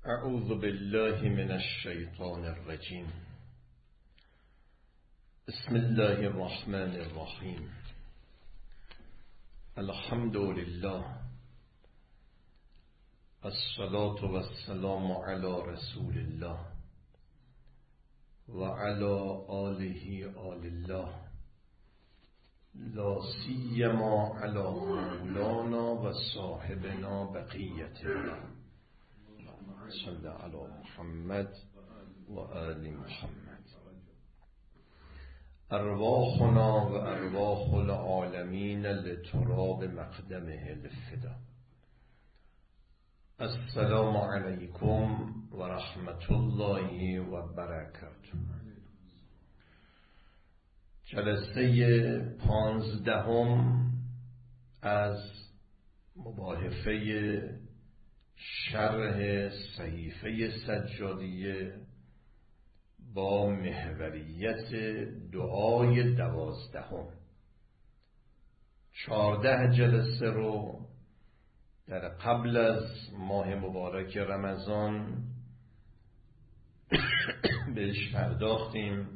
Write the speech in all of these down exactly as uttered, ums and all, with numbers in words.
اعوذ بالله من الشیطان الرجیم. بسم الله الرحمن الرحیم. الحمد لله، الصلاة والسلام علی رسول الله و علی آله آل الله، لا سیما علی مولانا و صاحبنا بقیت الله. صلی علی محمد و آل محمد. ارواحنا و ارواح العالمین لتراب مقدمه الفدا. السلام علیکم و رحمت الله و برکاته. جلسه پانزدهم از مباحثه شرح صحیفه سجادیه با محوریت دعای دوازدهم. چهارده جلسه رو در قبل از ماه مبارک رمضان بهش پرداختیم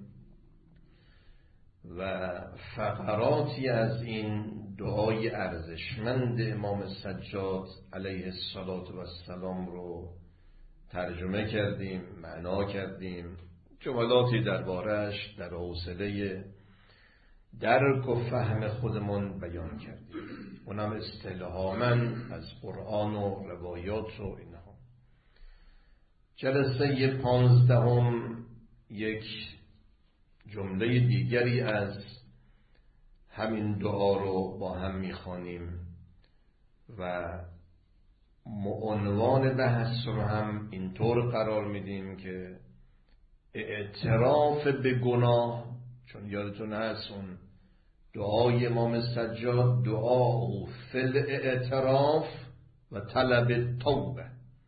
و فقراتی از این دعای ارزشمند امام سجاد علیه السلام رو ترجمه کردیم، معنا کردیم، جملاتی درباره‌اش در حوصله درک و فهم خودمون بیان کردیم، اونم استلهاماً از قرآن و روایات و اینها. جلسه پانزدهم یک جمله دیگری از همین دعا رو با هم میخوانیم و عنوان بحث رو هم اینطور قرار میدیم که اعتراف به گناه، چون یادتون هست اون دعای امام سجاد دعا و فل اعتراف و طلب توبه.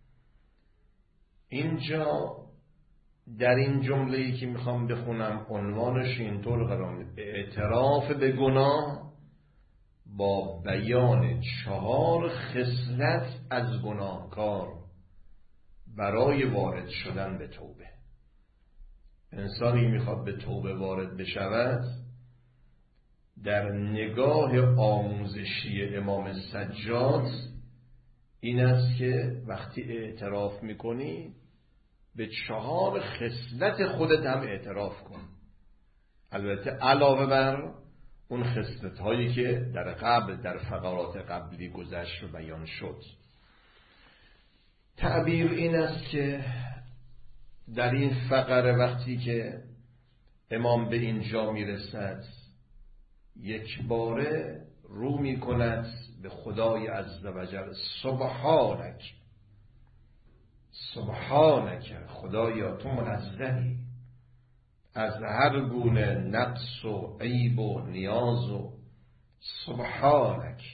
اینجا در این جمله‌ای که میخوام بخونم عنوانش اینطور قرار میده: اعتراف به گناه با بیان چهار خصلت از گناهکار برای وارد شدن به توبه. انسانی میخواد به توبه وارد بشود، در نگاه آموزشی امام سجاد این است که وقتی اعتراف میکنی به چهار خصلت خودت هم اعتراف کن، البته علاوه بر اون خصلت هایی که در قبل در فقرات قبلی گذشت و بیان شد. تعبیر این است که در این فقره وقتی که امام به اینجا میرسد یک باره رو میکند به خدای عزوجل: سبحانک، سبحانک، خدایا تو منزهی از هر گونه نقص و عیب و نیاز، و سبحانک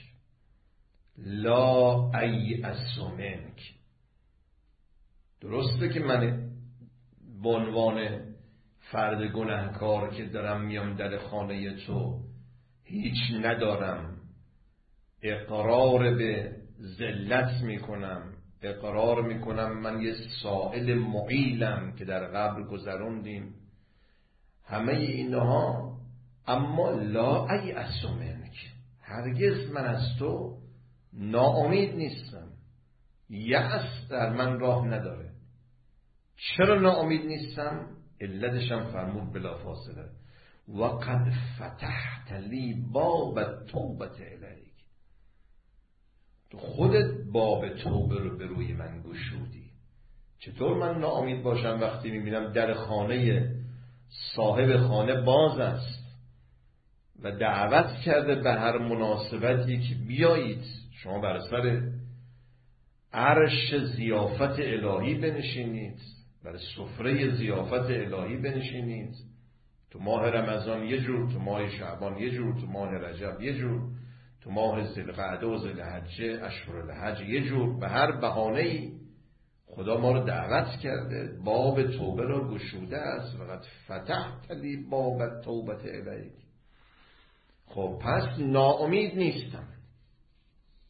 لا ایأس منک. درسته که من به عنوان فرد گناهکار که دارم میام در خانه تو هیچ ندارم، اقرار به ذلت میکنم، اقرار میکنم من یه سائل معیلم که در قبل گذروندیم، همه اینها، اما لا ایأس منک، هرگز من از تو ناامید نیستم، یأس در من راه نداره. چرا ناامید نیستم؟ علتشم فرمود بلافاصله: و قد فتحت لی باب توبت الیک، تو خودت باب توبه رو به روی من گشودی. چطور من ناامید باشم وقتی میبینم در خانه صاحب خانه باز است و دعوت کرده به هر مناسبتی که بیایید شما بر سر عرش ضیافت الهی بنشینید، بر سفره ضیافت الهی بنشینید. تو ماه رمضان یه جور، تو ماه شعبان یه جور، تو ماه رجب یه جور، تو ماه ذوالقعده و ذوالحجه اشهر الحج یه جور. به هر بهانه‌ای خدا ما رو دعوت کرده، باب توبه رو گشوده است. فقط فتحت لی باب توبت الیک. خب پس ناامید نیستم،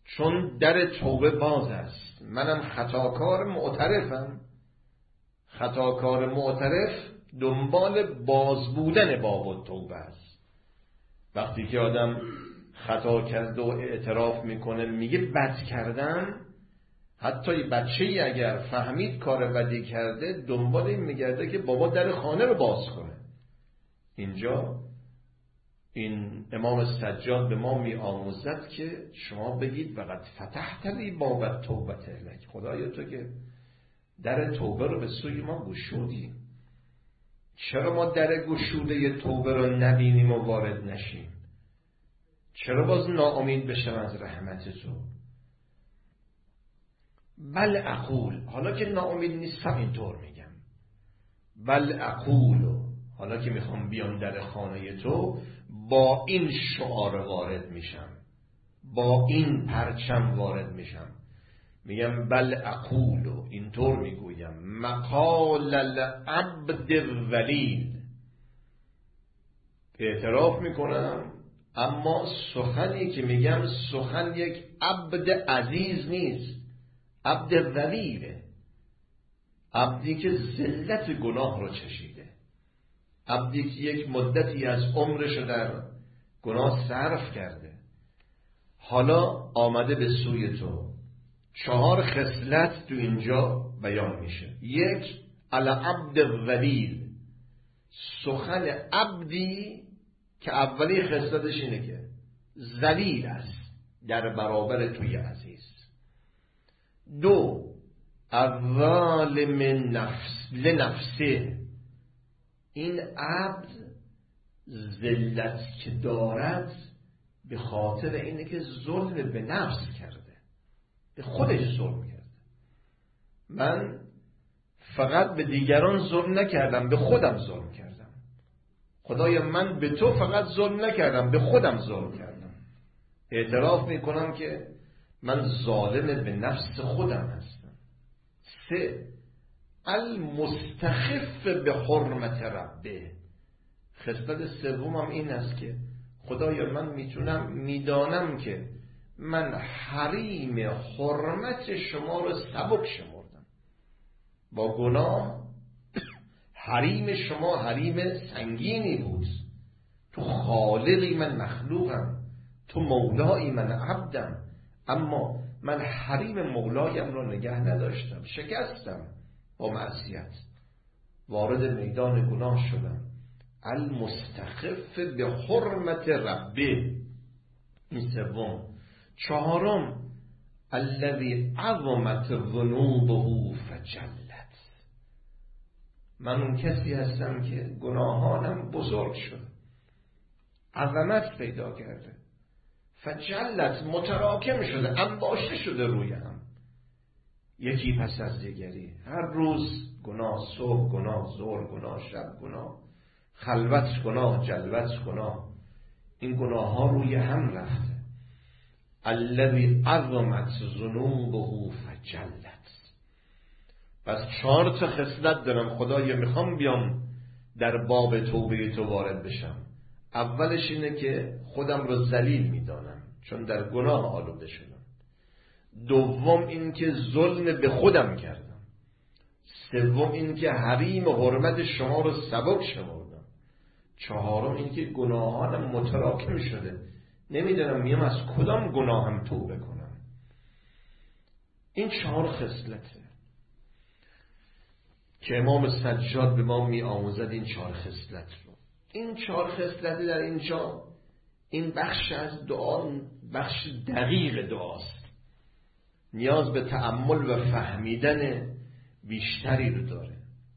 چون در توبه باز است. منم خطاکار معترفم. خطاکار معترف دنبال باز بودن باب توبه است. وقتی که آدم خطا کرده و اعتراف میکنه میگه بد کردم، حتی بچه‌ای اگر فهمید کار بدی کرده دنبال این میگرده که بابا در خانه رو باز کنه. اینجا این امام سجاد به ما می آموزد که شما بگید وقت فتحت لی باب توبه لک، خدایا تو که در توبه رو به سوی ما گشودی، چرا ما در گشوده توبه رو نبینیم و وارد نشیم؟ چرا باز ناامید بشم از رحمت تو؟ بل اقول، حالا که ناامید نیستم اینطور میگم، بل اقول، حالا که میخوام بیام در خانه تو با این شعار وارد میشم، با این پرچم وارد میشم. میگم بل اقول، اینطور میگویم مقال العبد الذلیل، اعتراف میکنم اما سخنی که میگم سخن یک عبد عزیز نیست، عبد ذلیله، عبدی که ذلت گناه رو چشیده، عبدی که یک مدتی از عمرش در گناه صرف کرده، حالا آمده به سوی تو. چهار خصلت تو اینجا بیان میشه. یک، العبد الذلیل، سخن عبدی که اولی خصلتش اینه که ذلیل است در برابر توی عزیز. دو، الظالم نفس لنفسه، این عبد ذلت که دارد به خاطر اینه که ظلم به نفس کرده، به خودش ظلم کرده. من فقط به دیگران ظلم نکردم، به خودم ظلم کردم. خدایا من به تو فقط ظلم نکردم، به خودم ظلم کردم. اعتراف میکنم که من ظالم به نفس خودم هستم. سه، المستخف به حرمت ربه، خصلت سومم این است که خدایا من میتونم میدانم که من حریم حرمت شما رو سبک شمردم، با گناه حریم شما حریم سنگینی بود. تو خالقی من مخلوقم، تو مولایی من عبدم، اما من حریم مولایم رو نگه نداشتم، شکستم با معصیت، وارد میدان گناه شدم. المستخف به حرمت ربه، این سوم. چهارم، الذی عظمت ذنوبه فجلت، من اون کسی هستم که گناهانم بزرگ شد، عظمت پیدا کرده، فجلت متراکم شده، انباشته شده روی هم، یکی پس از دیگری، هر روز گناه، صبح گناه، ظهر گناه، شب گناه، خلوت گناه، جلوت گناه، این گناه ها روی هم رفته. الذی عظمت ذنوبه فجلت. پس چهار تا خصلت دارم خدایا، میخوام بیام در باب توبه تو وارد بشم. اولش اینه که خودم رو ذلیل میدانم چون در گناه آلوده شدم. دوم این که ظلم به خودم کردم. سوم این که حریم حرمت شما رو سبک شمردم. چهارم این که گناهانم متراکم شده، نمیدونم میم از کدام گناهم توبه کنم. این چهار خصلته که امام سجاد به ما می آموزد، این چهار خصلت رو. این چهار خصلت در اینجا، این بخش از دعا بخش دقیق دعاست، نیاز به تأمل و فهمیدن بیشتری رو داره.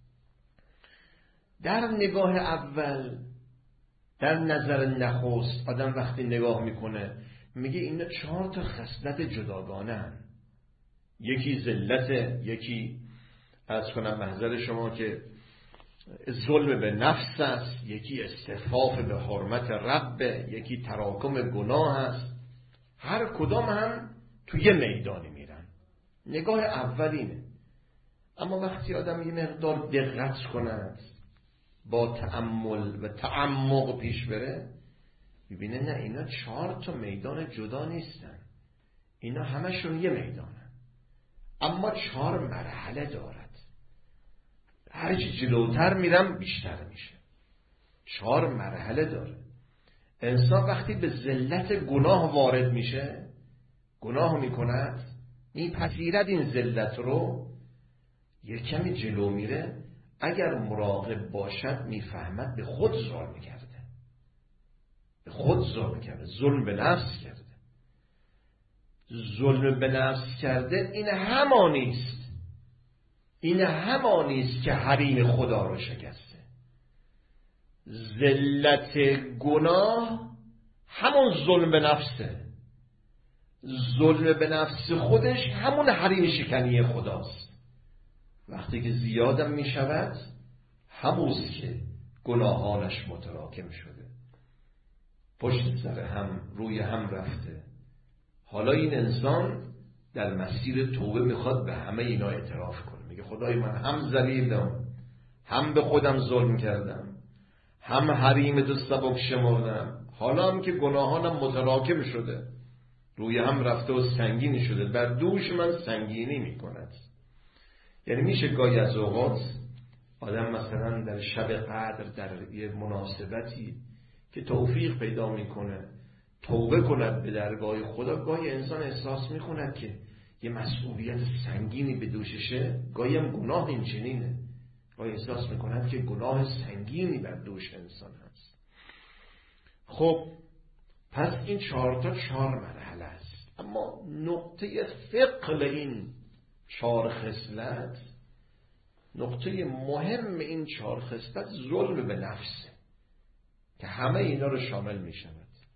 در نگاه اول، در نظر نخست، آدم وقتی نگاه میکنه میگه اینا چهار تا خصلت جداگانه هن. یکی ذلت، یکی از کنم محضر شما که ظلم به نفس است، یکی استخفاف به حرمت رب، یکی تراکم گناه است. هر کدام هم تو یه میدانی میرن. نگاه اولینه. اما وقتی آدم یه مقدار دقت کند، با تأمل و تعمق پیش بره، ببینه نه، اینا چهار تا میدان جدا نیستن. اینا همشون یه میدانه، اما چهار مرحله دارد. هرچی جلوتر میرم بیشتر میشه. چهار مرحله داره. انسان وقتی به ذلت گناه وارد میشه، گناه میکند، میپذیرد این ذلت رو، یه کمی جلو میره، اگر مراقب باشد میفهمد به خود ظلم کرده، به خود ظلم کرده، ظلم به نفس کرده. ظلم به نفس کرده این همانیست، این همانیست که حریم خدا رو شکسته. ذلت گناه همون ظلم به نفسه. ظلم به نفس خودش همون حریم شکنی خداست. وقتی که زیادم می شود، همونست که گناهانش متراکم شده، پشت سر هم روی هم رفته. حالا این انسان در مسیر توبه میخواد به همه اینا اعتراف کنه. میگه خدای من هم ذلیلم، هم به خودم ظلم کردم، هم حریم تو سبک شمردم، حالا هم که گناهانم متراکم شده، روی هم رفته و سنگینی شده، بر دوش من سنگینی میکند. یعنی میشه گاهی از اوقات آدم مثلا در شب قدر در یه مناسبتی که توفیق پیدا میکنه توبه کند به درگاه خدا، گاهی انسان احساس میکند که یه مسئولیت سنگینی به دوششه، گاهی هم گناه این چنینه، گاهی احساس میکند که گناه سنگینی بر دوش انسان هست. خب پس این چهار تا چهار مرحله است، اما نقطه ثقل این چهار خصلت، نقطه مهم این چهار خصلت ظلم به نفسه که همه اینا رو شامل می شود.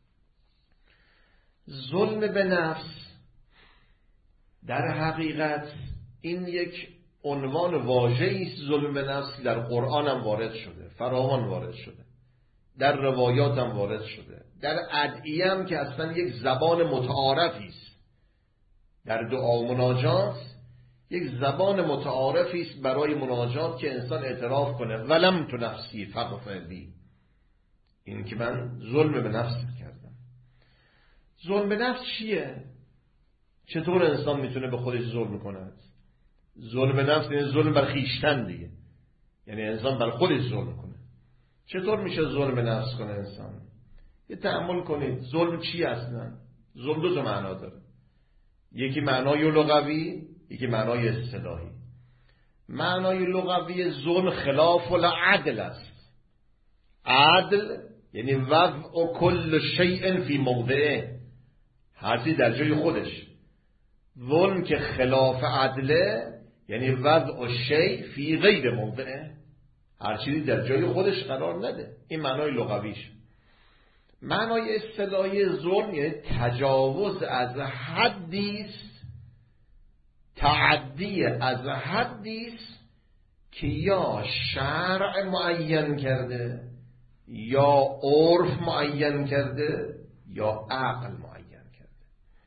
ظلم به نفس در حقیقت این یک عنوان واژه‌ای است. ظلم به نفس در قرآن هم وارد شده، فراوان وارد شده، در روایات هم وارد شده، در ادعیه هم که اصلا یک زبان متعارفی است. در دعا و مناجات یک زبان متعارفی است برای مناجات که انسان اعتراف کنه ولم تو نفسی فغفر لی، این که من ظلم به نفس کردم. ظلم به نفس چیه؟ چطور انسان میتونه به خودش ظلم کند؟ ظلم به نفس یعنی ظلم بر خویشتن دیگه، یعنی انسان بر خودش ظلم کنه. چطور میشه ظلم به نفس کنه انسان؟ یه تأمل کنید ظلم چی اصلا؟ ظلم دو تا معنا داره، یکی معنای لغوی، یکی معنای اصطلاحی. معنای لغوی ظلم خلاف العدل است. عدل یعنی وضع کل شیء فی موضعه، هر چیز در جای خودش. ظلم که خلاف عدله یعنی وضع شیء فی غیر موضعه، هر چیزی در جای خودش قرار نده. این معنای لغویش. معنای اصطلاحی ظلم یعنی تجاوز از حدی است، تعدی از حدی است که یا شرع معین کرده، یا عرف معین کرده، یا عقل معین کرده.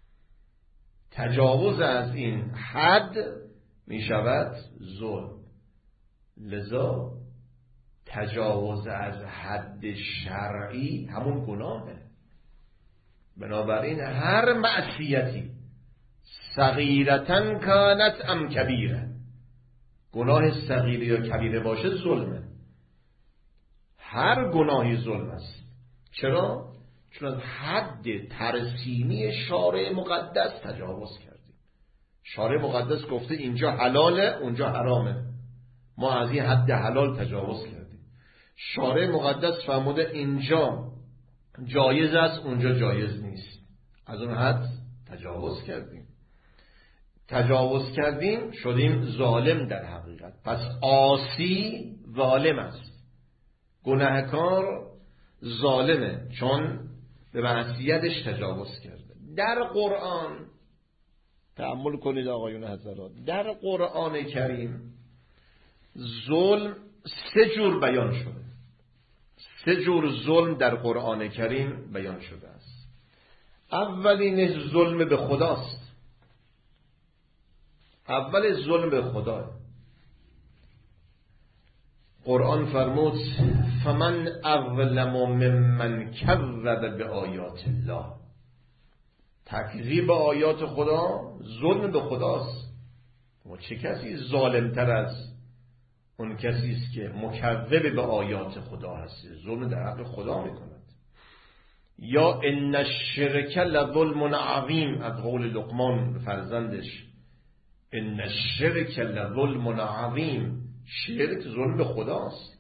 تجاوز از این حد می شود ظلم. لذا تجاوز از حد شرعی همون گناهه. بنابراین هر معصیتی صغیرتن کانت ام کبیره، گناه صغیره یا کبیره باشه ظلمه. هر گناهی ظلم است. چرا؟ چون از حد ترسیمی شارع مقدس تجاوز کردیم. شارع مقدس گفته اینجا حلاله اونجا حرامه، ما از این حد حلال تجاوز کردیم. شارع مقدس فرموده اینجا جایز است اونجا جایز نیست، از اون حد تجاوز کردیم. تجاوز کردیم شدیم ظالم در حقیقت. پس عاصی ظالم است، گناهکار ظالمه چون به معصیتش تجاوز کرده. در قرآن تأمل کنید آقایون حضرات، در قرآن کریم ظلم سه جور بیان شده. سه جور ظلم در قرآن کریم بیان شده است. اولین ظلم به خداست. اول ظلم به خدا. قرآن فرمود فمن اظلم ممن کذب بآیات الله. تکذیب آیات خدا ظلم به خداست. و چه کسی ظالمتر از اون کسی است که مکذب به آیات خدا هست، ظلم در حق خدا میکند. یا ان الشرک لظلم عظیم، از قول لقمان به فرزندش، ان الشرک لظلم عظیم، شرک ظلم به خداست.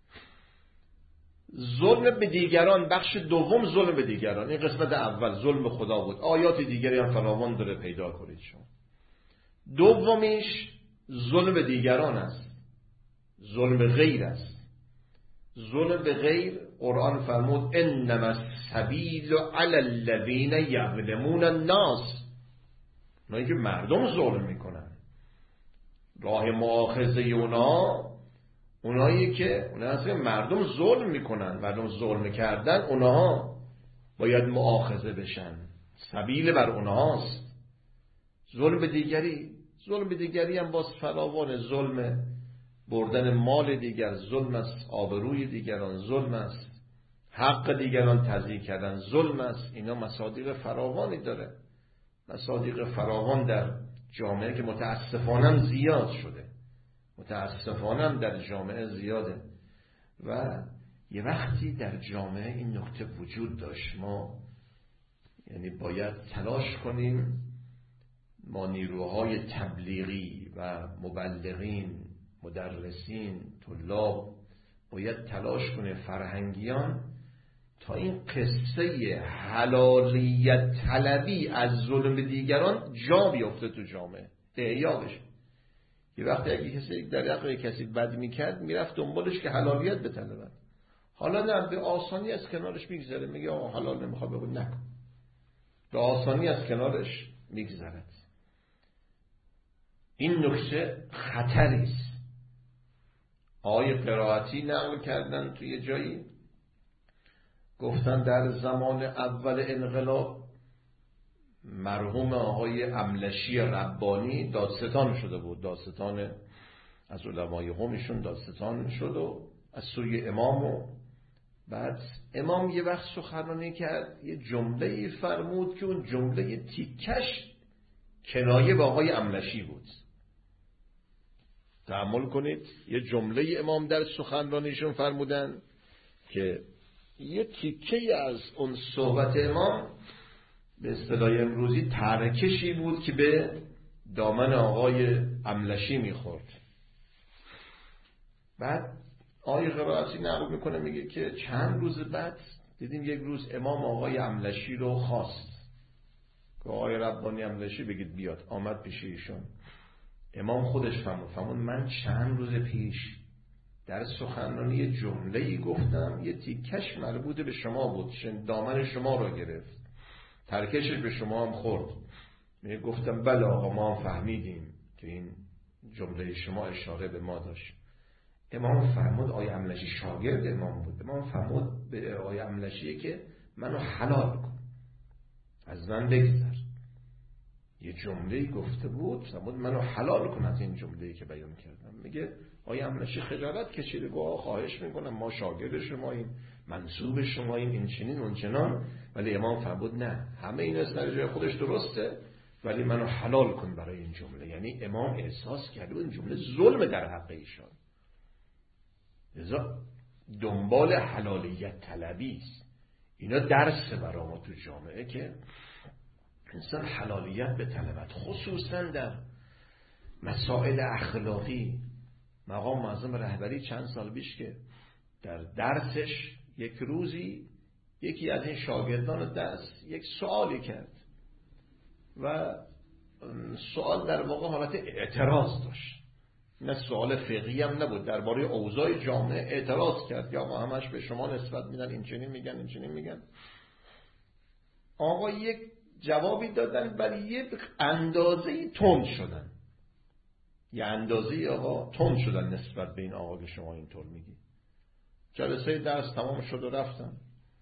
ظلم به دیگران، بخش دوم ظلم به دیگران. این قسمت اول ظلم به خدا بود، آیات دیگری هم فراوان داره، پیدا کنید شما. دومیش ظلم به دیگران است، ظلم به غیر است. ظلم به غیر، قرآن فرمود انما السبیل علی الذین یظلمون الناس، اونایی که مردم ظلم میکنن. راه مؤاخذه اونا اونایی که اونایی که مردم ظلم میکنن، مردم ظلم کردن، اونها باید مؤاخذه بشن، سبیل بر اونهاست. ظلم به دیگری، ظلم به دیگری هم باز فراوان، ظلم بردن مال دیگر، ظلم است، آبروی دیگران ظلم است، حق دیگران تضییع کردن ظلم است. اینا مصادیق فراوانی داره، مصادیق فراوان در جامعه که متاسفانه زیاد شده، متاسفانه در جامعه زیاده. و یه وقتی در جامعه این نکته وجود داشت، ما یعنی باید تلاش کنیم، ما نیروهای تبلیغی و مبلغین، مدرسین، طلاب، باید تلاش کنه فرهنگیان تا این قصه حلالیت طلبی از ظلم دیگران جا بیفته تو جامعه، احیا بشه. یه وقتی اگه کسی در حق کسی بد میکرد، میرفت دنبالش که حلالیت بطلبد. حالا نه، به آسانی از کنارش میگذره، میگه آقا حلال نمیخواد بگو نکن، به آسانی از کنارش میگذرد. این نکته خطری است. آیه قرائتی نقل کردن توی جایی، گفتن در زمان اول انقلاب مرحوم آقای املشی ربانی دادستان شده بود، دادستان از علمای قومشون دادستان شد و از سوی امام. و بعد امام یه وقت سخنرانی کرد، یه جمله فرمود که اون جمله تیکش کنایه به آقای املشی بود. تأمل کنید، یه جمله امام در سخنرانیشون فرمودن که یه تیکه از اون صحبت امام به اصطلاح امروزی ترکشی بود که به دامن آقای املشی میخورد. بعد آیه قرائتی نقل میکنه، میگه که چند روز بعد دیدیم یک روز امام آقای املشی رو خواست که آقای ربانی املشی بگید بیاد. آمد پیش ایشون، امام خودش فرمود فرمود من چند روز پیش در سخنرانی یه جمله‌ای گفتم، یه تیکش مربوط به شما بود، دامن شما رو گرفت، ترکشش به شما هم خورد. میگه گفتم بله آقا، ما هم فهمیدیم که این جمله شما اشاره به ما داشت. امام فرمود، آقای املشی شاگرد امام بود، امام فرمود به آقای املشی که منو حلال کن، از من بگذر. یه جمله‌ای گفته بود، فرمود منو حلال کن از این جمله‌ای که بیان کردم. میگه آقای املشی خجالت کشیده، گفت خواهش میکنم ما شاگرد شماییم، منسوب شماییم، این چنین اون چنان. ولی امام فرمود نه، همه این از در جای خودش درسته، ولی منو حلال کن برای این جمله. یعنی امام احساس کرده این جمله ظلم در حق ایشان. لذا دنبال حلالیت طلبی است. اینا درس برای ما تو جامعه که انسان حلالیت به طلبت، خصوصا در مسائل اخلاقی. مقام معظم رهبری چند سال پیش که در درسش یک روزی یکی از این شاگردان درس یک سوالی کرد و سوال در واقع حالت اعتراض داشت، نه سوال فقهی هم نبود، درباره اوضاع جامعه اعتراض کرد. یا آقا همش به شما نسبت میدن، این چنین میگن، این چنین میگن. آقا یک جوابی دادن، ولی یک اندازه‌ای تند شدن، یه اندازه‌ای آقا تند شدن نسبت به این آقا که شما اینطور میگی. جلسه درس تمام شد و رفتن.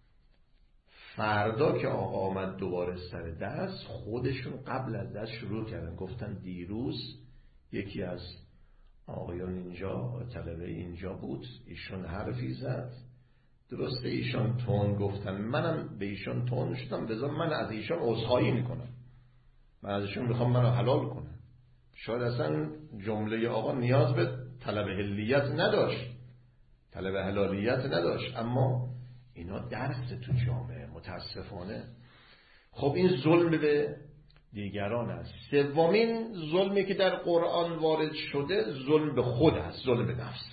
فردا که آقا آمد دوباره سر درس، خودشون قبل از درس شروع کردن، گفتن دیروز یکی از آقایان اینجا، طلبه اینجا بود، ایشون حرفی زد، درسته ایشان تون گفتن، منم به ایشان تون شدم، بذار من از ایشان عذرخواهی میکنم، من از ایشان میخوام منو حلال کنم. شاید اصلا جمله آقا نیاز به طلب حلیت نداشت، طلب حلالیت نداشت، اما اینا درس تو جامعه متاسفانه. خب این ظلم به دیگران است. سومین ظلمی که در قرآن وارد شده ظلم به خود است، ظلم به نفس.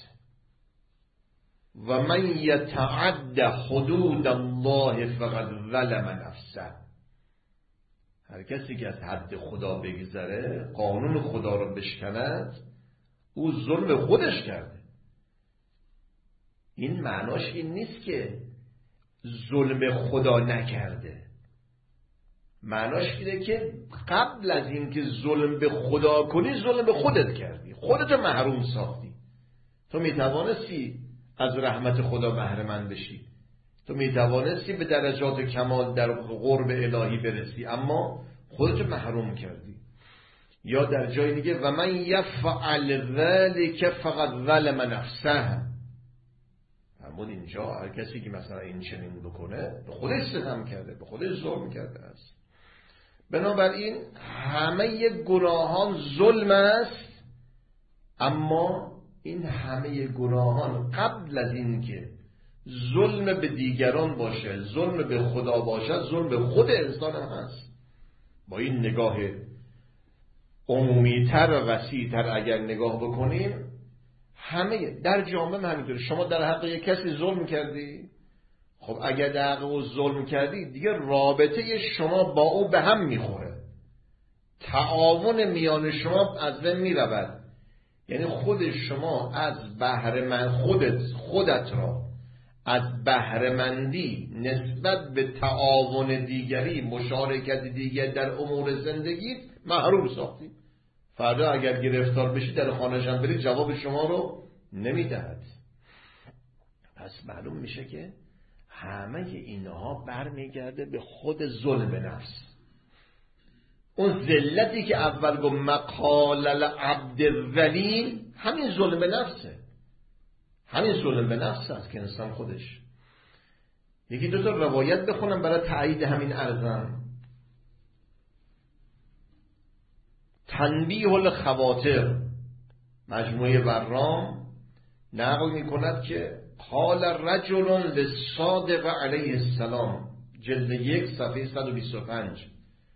و من یتعد حدود الله فقد ظلم نفسه. هر کسی که از حد خدا بگذره، قانون خدا رو بشکند، او ظلم به خودش کرده. این معناش این نیست که ظلم خدا نکرده، معناش اینه که قبل از اینکه ظلم به خدا کنی ظلم به خودت کردی، خودتو محروم ساختی. تو میتوانستی از رحمت خدا بهره مند بشی، تو میتوانستی به درجات کمال در قرب الهی برسی، اما خودتو محروم کردی. یا در جای دیگه و من یفعل ذلک فقد ظلم نفسه. همون اینجا هر کسی که مثلا این چنین بکنه به خودش ستم کرده، به خودش ظلم کرده است. بنابراین همه گناهان ظلم است، اما این همه گناهان قبل از این که ظلم به دیگران باشه، ظلم به خدا باشه، ظلم به خود انسان هم هست. با این نگاه عمومی‌تر و وسیع‌تر اگر نگاه بکنیم، همه در جامعه همینطوره. شما در حق یک کسی ظلم کردی، خب اگر در حق او ظلم کردی، دیگه رابطه شما با او به هم میخوره، تعاون میان شما از بین میرود. یعنی خود شما از بهره من خودت خودت را از بهره‌مندی نسبت به تعاون دیگری، مشارکت دیگر در امور زندگی محروم ساختی. فردا اگر گرفتار بشی در خانه‌ش هم بری، جواب شما رو نمیدهد. پس معلوم میشه که همه اینها برمیگرده به خود ظلم به نفس. اون ذلتی که اول گفت مقال العبد الذلیل، همین ظلم به نفسه، همین ظلم به نفس است که انسان خودش. یکی دو تا روایت بخونم برای تایید همین عرضم. تنبیه الخواطر، مجموعه برام نقل می کند که قال رجل للصادق علیه السلام، جلد یک صفحه صد و بیست و پنج،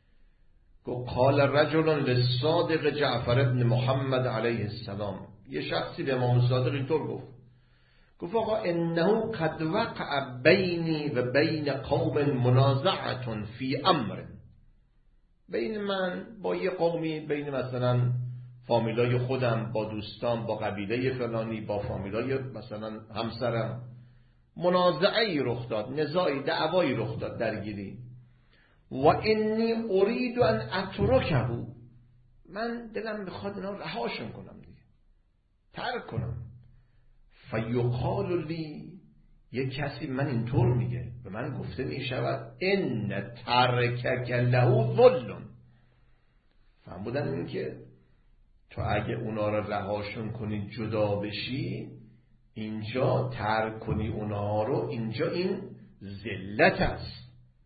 گفت قال رجل للصادق جعفر ابن محمد علیه السلام، یه شخصی به امام صادق اینطور گفت، گفت آقا انه قد وقع بینی و بین قوم منازعه فی امر، بین من با یه قومی، بین مثلا فامیلای خودم، با دوستان، با قبیله فلانی، با فامیلای مثلا همسرم، منازعه‌ای رخ داد، نزاعی، دعوایی رخ داد، درگیری. و انی ارید ان اترکه، من دلم میخواد اینا رهاشون کنم دیگه، ترک کنم. فیقال لی، یک کسی من اینطور میگه، به من گفته میشود ان ترکک له ظلم. فهمودن این که تو اگه اونا رو رهاشون کنی، جدا بشی، اینجا ترک کنی اونا رو، اینجا این ذلت است.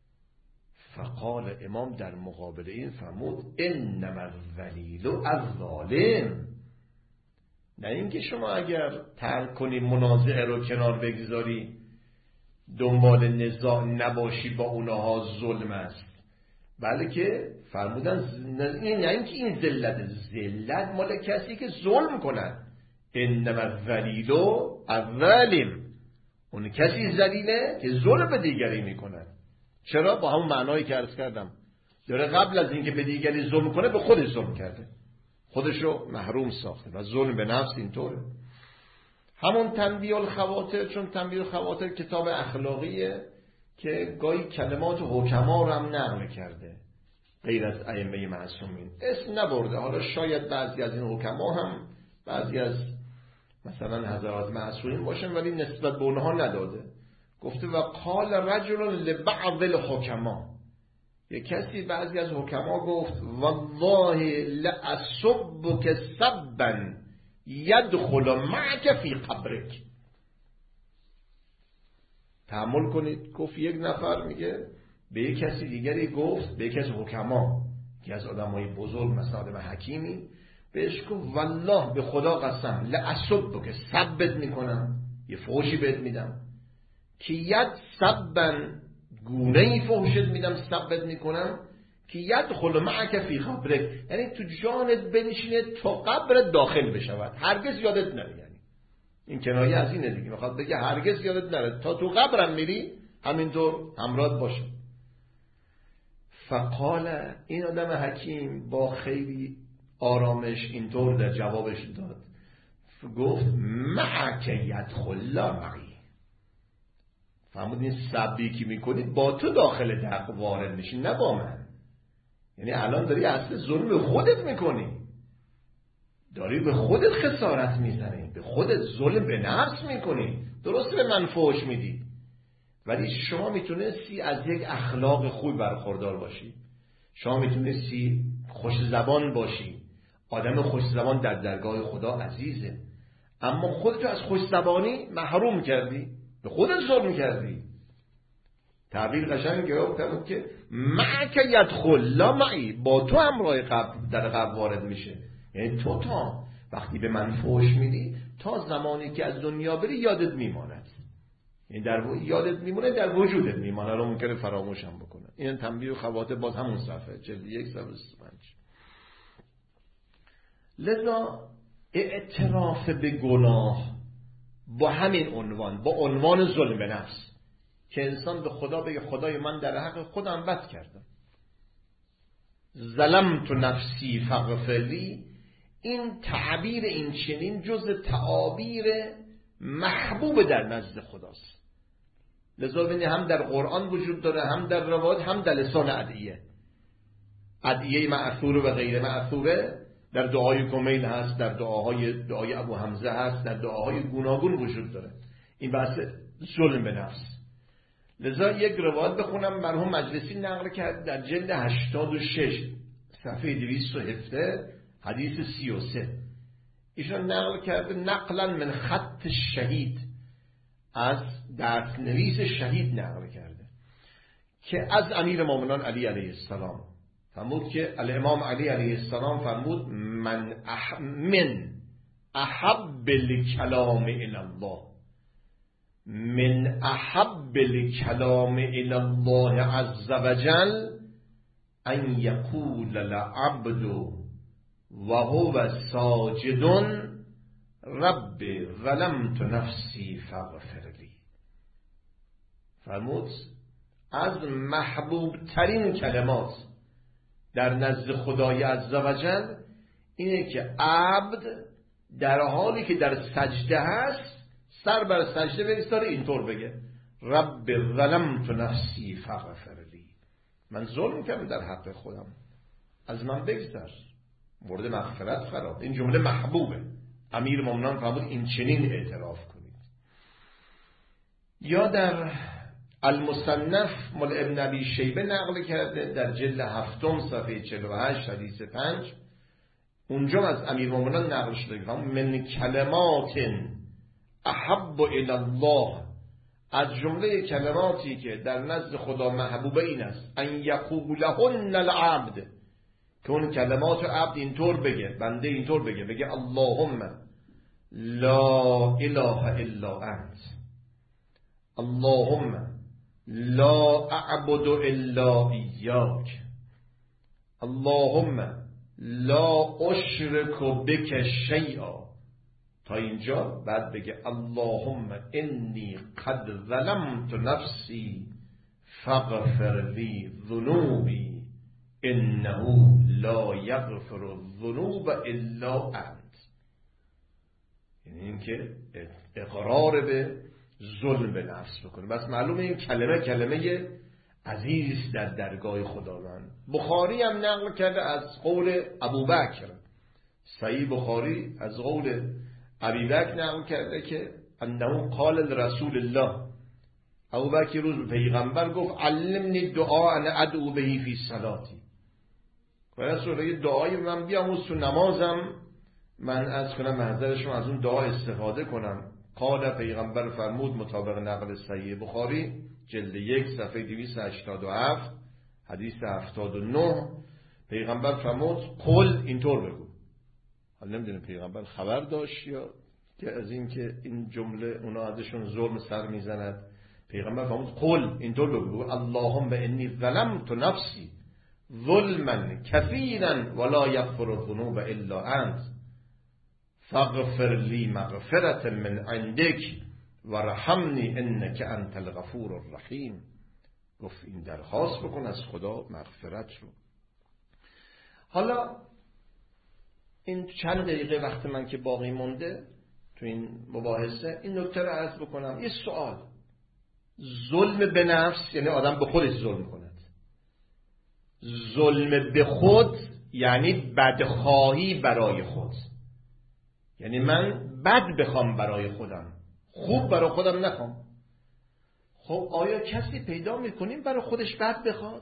فقال امام در مقابل این فرمود انما الذلیل الظالم، نه اینکه شما اگر ترک کنی، منازعه رو کنار بگذاری، دنبال نزاع نباشی با اونها، ظلم است. بلکه فرمودن این نه اینکه این ذلت، ذلت مال کسی که ظلم کند. انما الذلیل الظالم، اون کسی ذلیله که ظلم به دیگری میکند. چرا؟ با همون معنایی که عرض کردم، داره قبل از اینکه به دیگری ظلم کنه به خودش ظلم کرده، خودشو محروم ساخته. و ظلم به نفس اینطوره. همون تنبیه الخواطر، چون تنبیه الخواطر کتاب اخلاقیه که گاهی کلمات حکما رو هم نقل کرده، غیر از ائمه معصومین اسم نبرده. حالا شاید بعضی از این حکما هم بعضی از مثلا حضرات معصومین باشن، ولی نسبت به اونها نداده. گفته و قال رجل لبعض الحکما، یک کسی بعضی از حکما گفت والله لأسبک سبا یدخل معک فی قبرک، تحمل کنید. گفت یک نفر میگه به یک کسی دیگری گفت، به یک از حکما که از آدمای بزرگ مثلا آدم حکیمی، بهش گفت والله به خدا قسم لأسبک، سبت میکنم، یه فحشی بهت میدم، که ید سبن، گونه ای فحشت میدم سبت میکنم، که ید خل معک فی قبرک، یعنی تو جانت بنشینه تا قبرت داخل بشود، هرگز یادت نره. یعنی این کنایه از اینه دیگه، میخواد بگه هرگز یادت نره، تا تو قبرم میری همینطور همراهت باشه. فقال، این آدم حکیم با خیلی آرامش اینطور در جوابش داد، گفت معک یدخل معی. فهمودین سبی که میکنید با تو داخل دق وارد میشی، نه با من. یعنی الان داری اصل ظلم به خودت میکنی، داری به خودت خسارت میزنی، به خودت ظلم به نفس میکنی. درسته به من فحش میدی، ولی شما میتونستی از یک اخلاق خوب برخوردار باشی، شما میتونستی خوش زبان باشی. آدم خوش زبان در درگاه خدا عزیزه، اما خودتو از خوش زبانی محروم کردی، به خودت ظلم کردی. تعبیر قشنگ گفت که معک یدخل لا معی، با تو همراه قبر در قبر وارد میشه. یعنی تو تا وقتی به من فحش میدی، تا زمانی که از دنیا بری یادت میماند، یعنی در یادت میمونه، در وجودت میمونه، رو ممکنه فراموشم بکنه. این تنبیه و خواطر باز همون صفحه چهل و یک صفحه پنج. لذا اعتراف به گناه با همین عنوان، با عنوان ظلم به نفس، که انسان به خدا بگه خدای من در حق خودم بد کردم، ظلمت نفسی فاغفر لی، این تعبیر این چنین جز تعابیر محبوب در نزد خداست. لذا ببینید هم در قرآن وجود داره، هم در روایات، هم در لسان ادعیه. ادعیه مأثور و غیر مأثوره در دعای کمیل هست، در دعاهای دعای ابو حمزه هست، در دعاهای گوناگون وجود داره. این بحث ظلم به نفس. لذا یک روایت بخونم، مرحوم مجلسی نقل کرد در جلد هشتاد و شش صفحه دویست و هفده حدیث سی و سه. ایشان نقل کرده نقلا من خط شهید، از دستنویس شهید نقل کرده که از امیر مومنان علی علیه السلام فرمود که الامام علی علیه السلام فرمود من اح من احب الکلام الی الله، من احب الکلام الی الله عز وجل ان یقول العبد وهو ساجد رب ظلمت نفسی فاغفر لی. فرمود از محبوب ترین کلمات در نزد خدای عزوجل اینه که عبد در حالی که در سجده هست سر بر سجده بایسته اینطور بگه رب ظلمت نفسی فاغفر لی، من ظلم کردم در حق خودم، از من بگذر، مورد مغفرت قرار. این جمله محبوبه. امیر مومنان فرمود این چنین اعتراف کنید. یا در المصنف مال ابن ابی شیبه نقل کرده در جلد هفتم صفحه چهل و هشت حدیث پنج، اونجا از امیر مومنان نقل شده من کلمات احب الی الله، از جمله کلماتی که در نزد خدا محبوبه این است ان یقولهن العبد، که اون کلمات عبد اینطور بگه، بنده اینطور بگه، بگه اللهم لا اله الا انت، اللهم لا اعبد الا ایاک، اللهم لا اشرک بک شیئا، تا اینجا بعد بگه اللهم انی قد ظلمت نفسی فاغفر لی ذنوبی انه لا یغفر الذنوب الا انت. یعنی اینکه اقرار به ظلم به نفس بکنه. بس معلومه این کلمه کلمه عزیز در درگاه خداوند. بخاری هم نقل کرده از قول ابوبکر، صحیح بخاری از قول ابوبکر نقل کرده که انه قال لرسول الله، ابوبکر روز پیغمبر گفت علمنی دعا انا ادعو بهی فی صلاتی، و رسول الله دعایی من بیاموز تو نمازم من از کنم محضر شما از اون دعا استفاده کنم. قال پیغمبر فرمود مطابق نقل صحیح بخاری جلد یک صفحه دویست و هشتاد و هفت حدیث هفتاد و نه، پیغمبر فرمود قل اینطور بگو. حالا نمیدونم پیغمبر خبر داشت یا که از این که این جمله اونا ازشون ظلم سر میزند. پیغمبر فرمود قل اینطور بگو اللهم انی ظلمت نفسی ظلما کثیرا ولا یغفر الذنوب الا انت فاغفر لی مغفرة من عندک ورحمنی انک انت الغفور الرحیم. گفت این درخواست بکن از خدا مغفرت رو. حالا این چند دقیقه وقت من که باقی مونده تو این مباحثه این نکته رو عرض بکنم. یه سوال، ظلم به نفس یعنی آدم به خودش ظلم کند. ظلم به خود یعنی بدخواهی برای خود، یعنی من بد بخوام برای خودم، خوب برای خودم نخوام. خب آیا کسی پیدا میکنیم برای خودش بد بخواد؟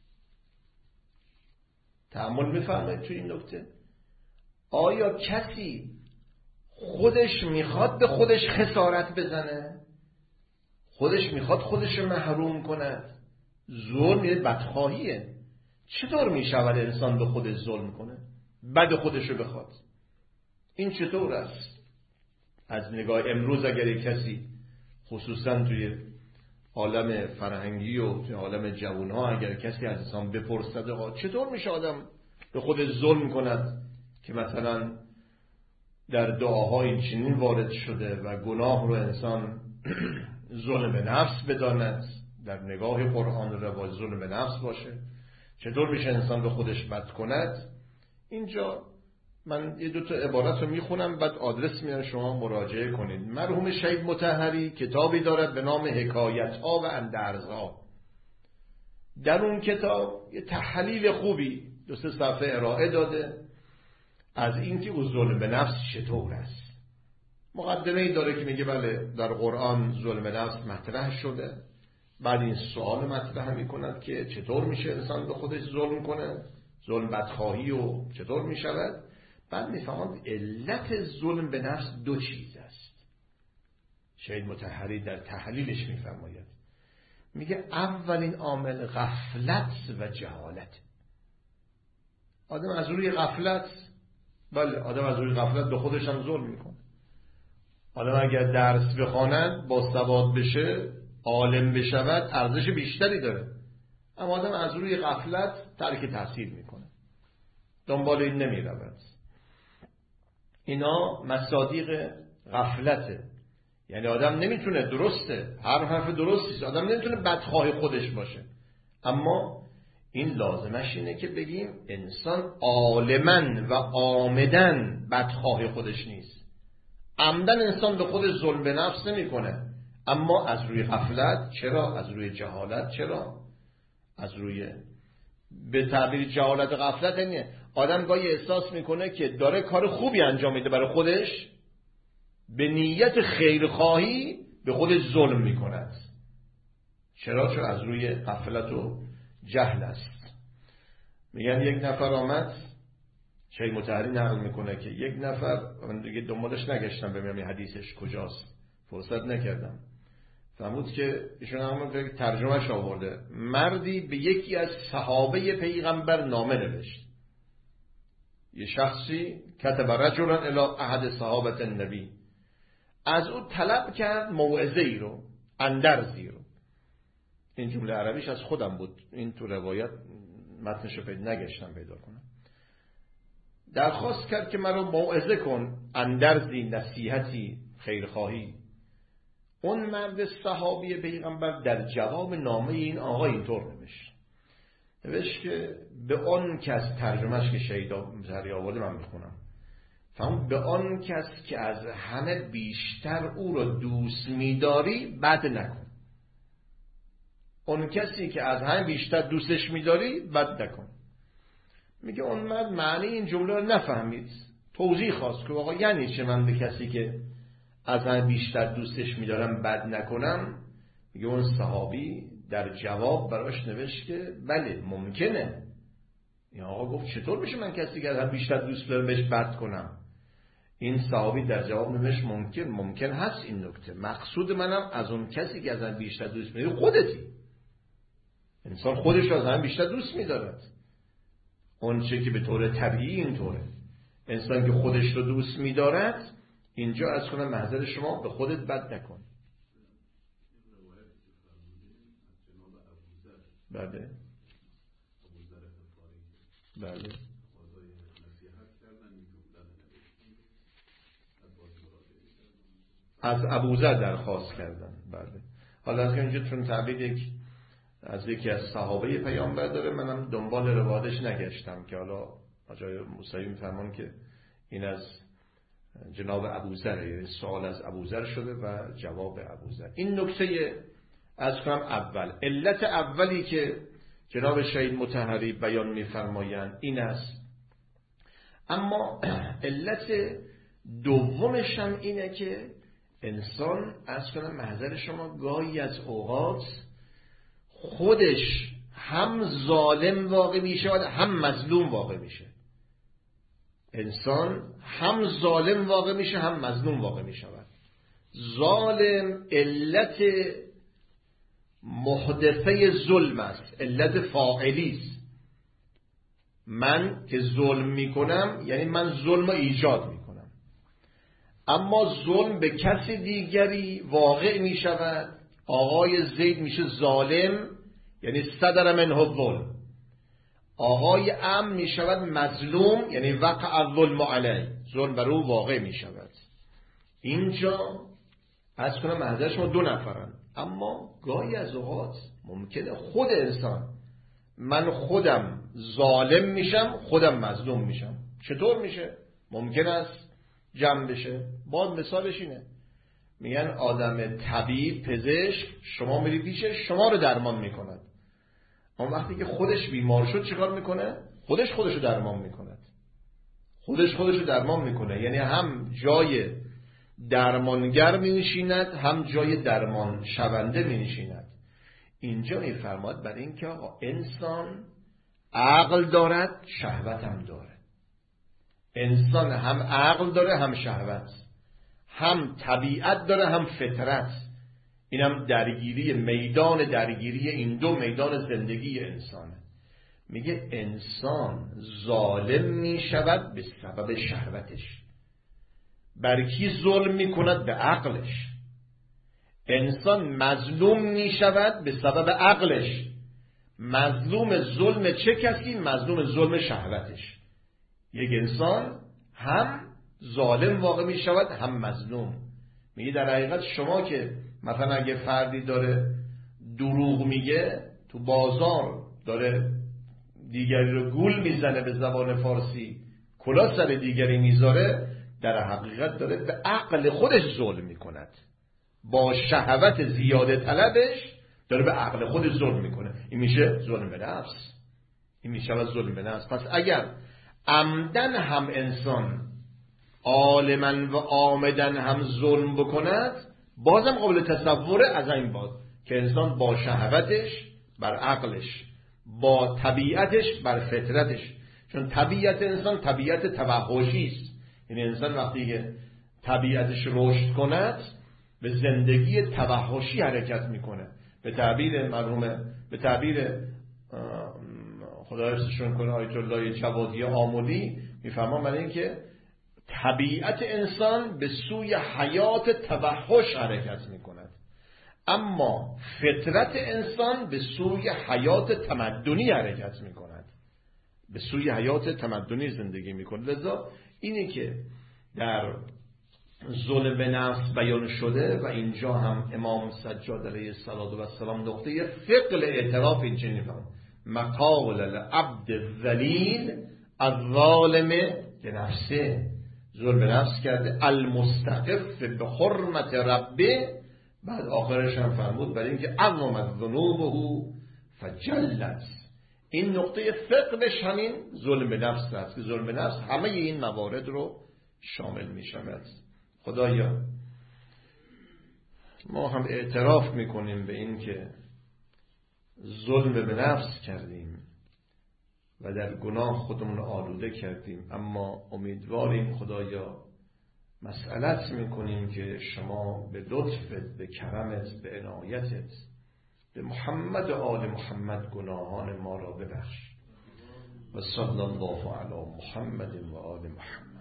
تأمل میفرمایید تو این نکته. آیا کسی خودش میخواد به خودش خسارت بزنه؟ خودش میخواد خودش محروم کند؟ ظلم یه بدخواهیه. چطور میشود انسان به خودش ظلم کنه؟ بد خودش رو بخواد. این چطور است؟ از نگاه امروز اگر کسی خصوصا توی عالم فرهنگی و توی عالم جوانها اگر کسی از انسان بپرسد آقا چطور میشه آدم به خودش ظلم کند که مثلا در دعاهای این چنین وارد شده و گناه رو انسان ظلم به نفس بداند، در نگاه قرآن و روایت ظلم به نفس باشه، چطور میشه انسان به خودش بد کند؟ اینجا من یه دو تا عبارت رو میخونم بعد آدرس میان شما مراجعه کنید. مرحوم شهید مطهری کتابی دارد به نام حکایت ها و اندرزها. در اون کتاب یه تحلیل خوبی دو سه صفحه ارائه داده از اینکه او ظلم به نفس چطور است. مقدمه ای داره که میگه بله در قرآن ظلم به نفس مطرح شده، بعد این سوال مطرح میکند که چطور میشه انسان به خودش ظلم کنه، ظلم بدخواهی و چطور میشود. بعد میفهمند علت ظلم به نفس دو چیز است. شهید مطهری در تحلیلش میفرماید، میگه اولین عامل غفلت و جهالت. آدم از روی غفلت، بله آدم از روی غفلت به خودش هم ظلم میکنه. آدم اگر درس بخواند با سواد بشه عالم بشود ارزش بیشتری داره، اما آدم از روی غفلت ترک تحصیل میکنه، دنبال این نمیرود. اینا مصادیق غفلته. یعنی آدم نمیتونه، درسته هر حرف درستیست، آدم نمیتونه بدخواه خودش باشه، اما این لازمش اینه که بگیم انسان عالماً و عامداً بدخواه خودش نیست. عمدن انسان به خودش ظلم به نفس نمی کنه، اما از روی غفلت. چرا؟ از روی جهالت. چرا؟ از روی به تعبیر جهالت و غفلت اینه آدم گاهی احساس میکنه که داره کار خوبی انجام میده برای خودش، به نیت خیرخواهی به خودش ظلم میکند. چرا؟ چون از روی غفلت و جهل است. میگن یک نفر آمد، شهید مطهری نقل میکنه که یک نفر، من دیگه دنبالش نگشتم ببینم این حدیثش کجاست، فرصت نکردم، فرمود که ایشون هم ترجمهش آورده، مردی به یکی از صحابه پیغمبر نامه نوشت. یه شخصی کتب رجلا الی احد صحابه النبی، از او طلب کرد موعظه ای رو، اندرزی رو. این جمله عربیش از خودم بود، این تو روایت متنشو پیدا نگشتم پیدا کنم. درخواست کرد که مرا موعظه کن، اندرزی، نصیحتی، خیرخواهی. اون مرد صحابی پیغمبر در جواب نامه این آقا اینطور نوشت نوشت که به آن کس، ترجمهش که شهید مطهری آورده من میخونم، فهم به آن کس که از همه بیشتر او را دوست میداری بد نکن. اون کسی که از همه بیشتر دوستش میداری بد نکن. میگه اون مرد معنی این جمله رو نفهمید، توضیح خواست که آقا یعنی چه من به کسی که از همه بیشتر دوستش میدارم بد نکنم؟ میگه اون صحابی در جواب براش نوشت که بله ممکنه. این آقا گفت چطور میشه من کسی که از همه بیشتر دوست دارم بهش بد کنم؟ این صحابی در جواب نوشت ممکن ممکن هست این نکته، مقصود منم از اون کسی که از من بیشتر دوست می‌داری خودتی. انسان خودش را از من بیشتر دوست می‌دارد. اون چه که به طور طبیعی اینطوره. انسان که خودش رو دوست می‌دارد، اینجا از کنم محضر شما به خودت بد نکن. بله بله از ابوذر درخواست کردن. بله حالا از اینجا چون تعبیر یک از یکی از صحابه پیامبر داره، منم دنبال روایتش نگشتم که حالا آقای موسوی میفرمان که این از جناب ابوذر، یعنی سوال از ابوذر شده و جواب ابوذر. این نکته از کنم اول، علت اولی که جناب شهید مطهری بیان میفرمایند این است. اما علت دومش هم اینه که انسان از کنم محضر شما گاهی از اوقات خودش هم ظالم واقع میشه و هم مظلوم واقع میشه. انسان هم ظالم واقع میشه هم مظلوم واقع میشود. ظالم علت محدثه ظلم است، علت فاعلی است. من که ظلم میکنم یعنی من ظلم ایجاد میکنم، اما ظلم به کسی دیگری واقع میشود. آقای زید میشه ظالم یعنی صدر منه الظلم، آقای عمرو میشود مظلوم یعنی وقع الظلم علیه، ظلم بر او واقع میشود. اینجا از کنم محضر شما دو نفرن، اما گاهی از اوقات ممکنه خود انسان من خودم ظالم میشم خودم مظلوم میشم. چطور میشه؟ ممکن است جمع بشه. بعد مثالش اینه، میگن آدم طبیب پزشک شما میری پیشش شما رو درمان میکند، اما وقتی که خودش بیمار شد چیکار میکنه؟ خودش خودشو درمان میکند. خودش خودشو درمان میکنه یعنی هم جای درمانگر می نشیند هم جای درمان شونده می نشیند. اینجا میفرماد برای اینکه آقا انسان عقل دارد شهوت هم داره. انسان هم عقل داره هم شهوت، هم طبیعت داره هم فطرت. اینم درگیری میدان درگیری این دو میدان زندگی انسانه. میگه انسان ظالم می شود به سبب شهوتش. بر کی ظلم می کند؟ به عقلش. انسان مظلوم می شود به سبب عقلش. مظلوم ظلم چه کسی؟ مظلوم ظلم شهوتش. یک انسان هم ظالم واقع می شود هم مظلوم. میگه در حقیقت شما که مثلا اگه فردی داره دروغ میگه تو بازار، داره دیگری رو گول میزنه به زبان فارسی، کلا سر دیگری میذاره، در حقیقت داره به عقل خودش ظلم میکند. با شهوت زیاده طلبش داره به عقل خودش ظلم میکنه. این میشه ظلم به نفس. این میشه ظلم به نفس. پس اگر عمدن هم انسان عالماً و آمدن هم ظلم بکند، بازم قابل تصوره از این باد که انسان با شهوتش بر عقلش، با طبیعتش بر فطرتش، چون طبیعت انسان طبیعت توحشی است. یعنی انسان وقتی که طبیعتش رشد کند به زندگی توحشی حرکت میکنه. به تعبیر مرحوم به تعبیر خدا حفظشون کنه آیت الله جوادی آملی میفهمم من این که طبیعت انسان به سوی حیات توحش حرکت میکند، اما فطرت انسان به سوی حیات تمدنی حرکت میکند، به سوی حیات تمدنی زندگی میکنه. لذا اینی که در ظلم به نفس بیان شده و اینجا هم امام سجاد علیه السلام نقطه فقل اعتراف این چنین میفهم مقال العبد الذلیل الظالم لنفسه، ظلم به نفس کرده، المستخف به حرمت ربه. بعد آخرش هم فرمود برای اینکه عظمت ذنوبه فجلت. این نقطه فقهش همین ظلم به نفس است که ظلم به نفس همه این موارد رو شامل می شود. خدایا ما هم اعتراف میکنیم به این که ظلم به نفس کردیم و در گناه خودمون آلوده کردیم، اما امیدواریم خدایا مسئلت میکنیم که شما به لطفت، به کرمت، به عنایتت به محمد و آل محمد گناهان ما را ببخش. و صلی الله علی محمد و آل محمد.